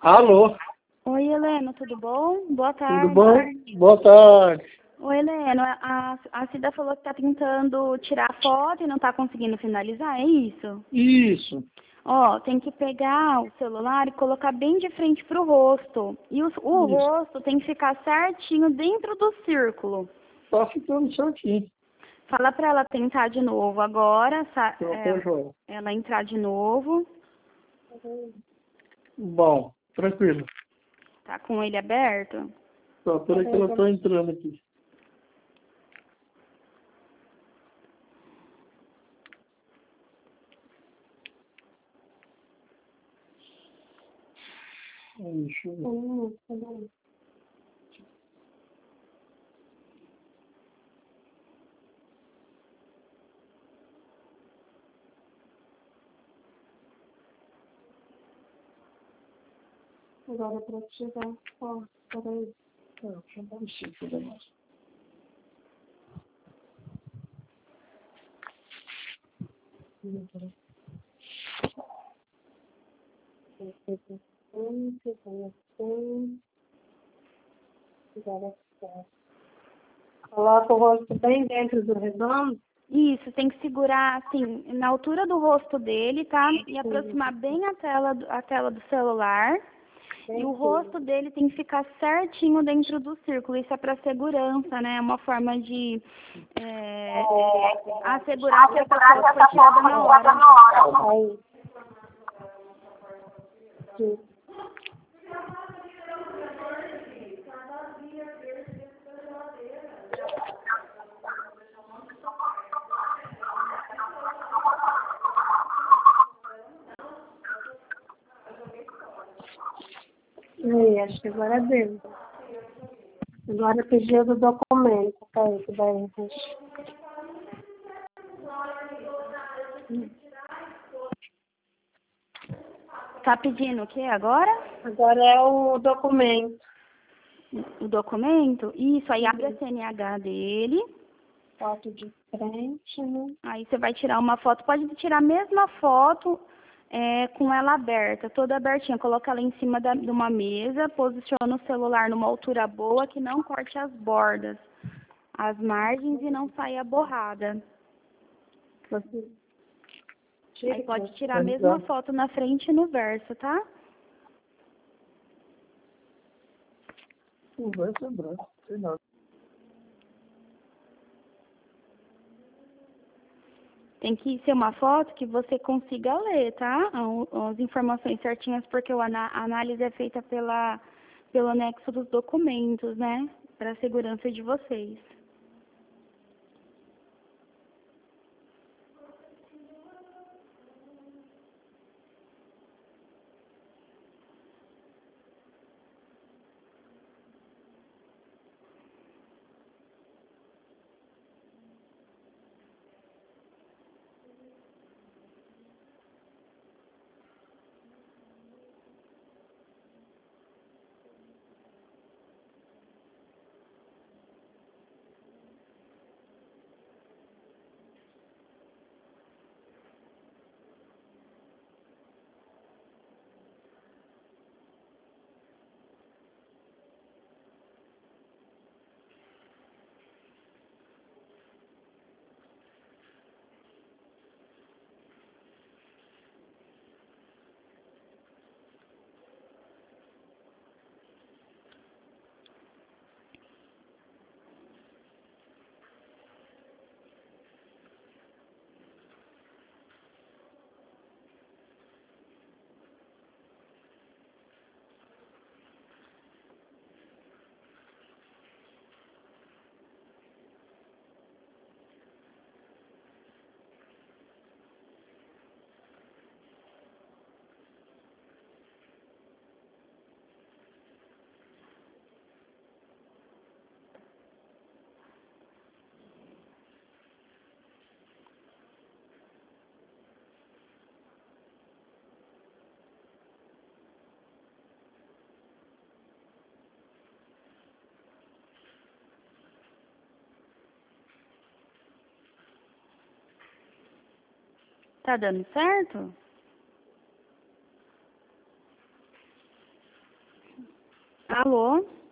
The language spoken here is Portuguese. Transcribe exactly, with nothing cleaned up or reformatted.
Alô, Oi, Helena, tudo bom? Boa tarde. tudo bom? Boa tarde. Oi, Helena, a, a Cida falou que está tentando tirar foto e não está conseguindo finalizar, é isso? Isso. Ó, tem que pegar o celular e colocar bem de frente pro rosto. E o, o Isso. rosto tem que ficar certinho dentro do círculo. Tá ficando certinho. Fala para ela tentar de novo agora, sa- Então, é, tá joia. ela entrar de novo. Bom, tranquilo. Tá com ele aberto? Tá, peraí que ela tá entrando aqui. Aí, deixa eu ver. Agora para tirar. Ó, peraí. É, deixa eu dar um círculo da nossa. Coloca o rosto bem dentro do redondo. Isso, tem que segurar assim, na altura do rosto dele, tá? E aproximar bem a tela, do- a tela do celular. E o rosto dele tem que ficar certinho dentro do círculo. Isso é para segurança, né? É uma forma de é, assegurar que essa foto foi tirada na hora. Aí. Aí, acho que agora deu. Agora pediu do documento. Peraí, que daí. Tá pedindo o que agora? Agora é o documento. O documento? Isso, aí abre a C N H dele. Foto de frente, né? Aí você vai tirar uma foto. Pode tirar a mesma foto é, com ela aberta, toda abertinha. Coloca ela em cima da, de uma mesa, posiciona o celular numa altura boa que não corte as bordas, as margens e não saia borrada. Aí pode tirar a mesma foto na frente e no verso, tá? O verso é branco, sei nada. Tem que ser uma foto que você consiga ler, tá? As informações certinhas, porque a análise é feita pela, pelo anexo dos documentos, né? Para a segurança de vocês. Tá dando certo? Alô?